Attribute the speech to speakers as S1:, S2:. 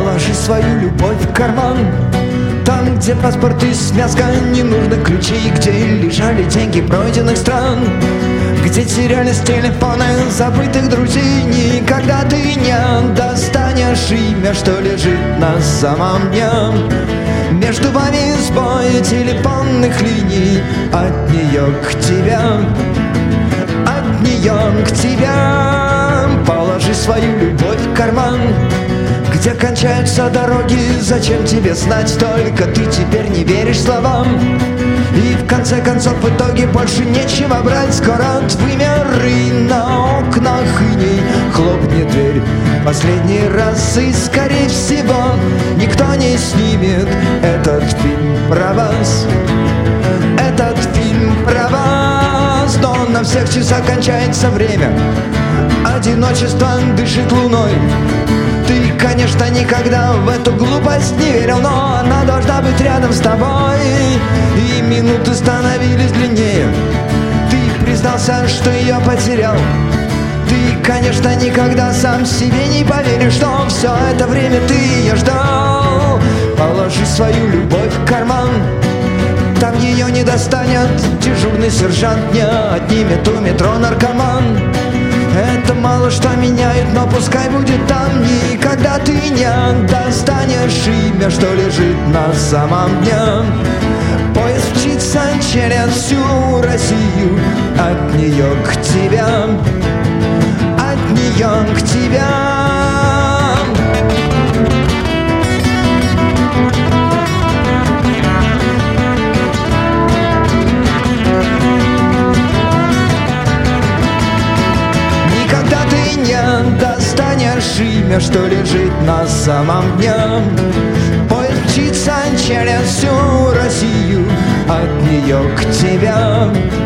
S1: Положи свою любовь в карман, там, где паспорт и связка ненужных ключей, где лежали деньги пройденных стран, где терялись телефоны забытых друзей. Никогда ты не достанешь имя, что лежит на самом дне. Между вами сбой телефонных линий, от нее к тебе, от нее к тебе. Положи свою любовь в карман, где кончаются дороги, зачем тебе знать, только ты теперь не веришь словам. И в конце концов в итоге больше нечего брать. Скоро твои миры на окнах иней, хлопнет дверь последний раз, и скорее всего никто не снимет этот фильм про вас. Этот фильм про вас. Но на всех часах кончается время, одиночество дышит луной. Ты, конечно, никогда в эту глупость не верил, но она должна быть рядом с тобой. И минуты становились длиннее, ты признался, что ее потерял. Ты, конечно, никогда сам себе не поверишь, что все это время ты ее ждал. Положи свою любовь в карман, там ее не достанет дежурный сержант, не отнимет у метро наркоман. Это мало что меняет, но пускай будет там. Никогда ты не достанешь имя, что лежит на самом дне. Поезд мчится через всю Россию, от нее к тебе, от нее к тебе. Достанешь имя, что лежит на самом дне. Поезд мчится через всю Россию, от нее к тебе.